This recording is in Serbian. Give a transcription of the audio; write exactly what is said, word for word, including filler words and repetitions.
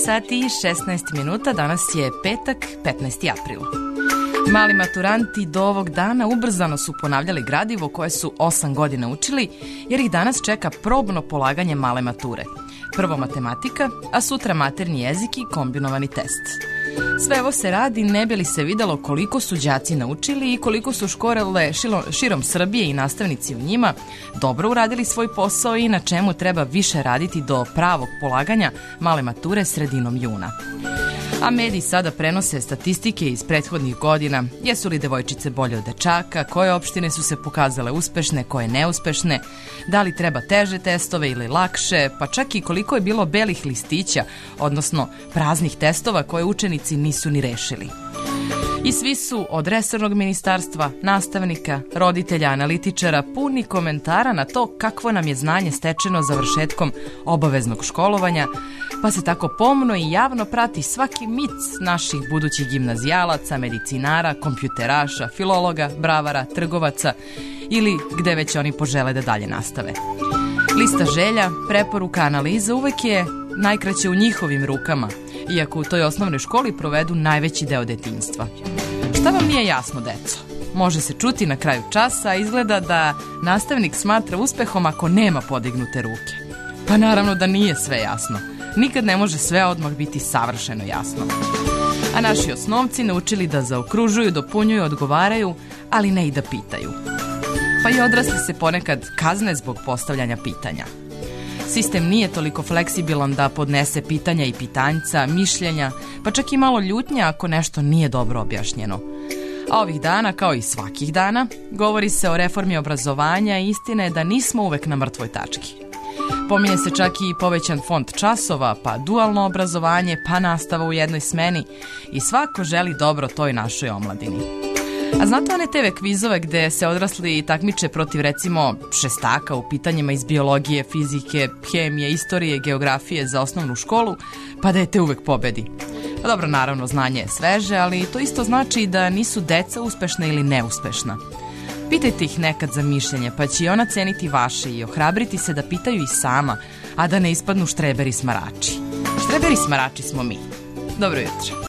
sati i šesnaest minuta, danas je petak, petnaesti april. Mali maturanti do ovog dana ubrzano su ponavljali gradivo koje su osam godina učili, jer ih danas čeka probno polaganje male mature. Prvo matematika, a sutra maternji jezik i kombinovani test. Sve ovo se radi ne bi li se videlo koliko su đaci naučili i koliko su škole širom Srbije i nastavnici u njima dobro uradili svoj posao i na čemu treba više raditi do pravog polaganja male mature sredinom juna. A mediji sada prenose statistike iz prethodnih godina, jesu li devojčice bolje od dečaka, koje opštine su se pokazale uspešne, koje neuspešne, da li treba teže testove ili lakše, pa čak i koliko je bilo belih listića, odnosno praznih testova koje učenici nisu ni rešili. I svi su od resornog ministarstva, nastavnika, roditelja, analitičara puni komentara na to kakvo nam je znanje stečeno završetkom obaveznog školovanja, pa se tako pomno i javno prati svaki mic naših budućih gimnazijalaca, medicinara, kompjuteraša, filologa, bravara, trgovaca ili gde već oni požele da dalje nastave. Lista želja, preporuka, analiza uvek je najkraće u njihovim rukama, iako u toj osnovnoj školi provedu najveći deo detinjstva. Šta vam nije jasno, deco? Može se čuti na kraju časa, a izgleda da nastavnik smatra uspehom ako nema podignute ruke. Pa naravno da nije sve jasno. Nikad ne može sve odmah biti savršeno jasno. A naši osnovci naučili da zaokružuju, dopunjuju, odgovaraju, ali ne i da pitaju. Pa i odrasli se ponekad kazne zbog postavljanja pitanja. Sistem nije toliko fleksibilan da podnese pitanja i pitanjca, mišljenja, pa čak i malo ljutnja ako nešto nije dobro objašnjeno. A ovih dana, kao i svakih dana, govori se o reformi obrazovanja i istina je da nismo uvek na mrtvoj tački. Pominje se čak i povećan fond časova, pa dualno obrazovanje, pa nastava u jednoj smeni i svako želi dobro toj našoj omladini. A znate one te ve kvizove gde se odrasli takmiče protiv recimo šestaka u pitanjima iz biologije, fizike, hemije, istorije, geografije za osnovnu školu, pa dete uvek pobedi. Pa dobro, naravno, znanje je sveže, ali to isto znači da nisu deca uspešna ili neuspešna. Pitajte ih nekad za mišljenje, pa će i ona ceniti vaše i ohrabriti se da pitaju i sama, a da ne ispadnu štreberi smarači. Štreberi smarači smo mi. Dobro jutro.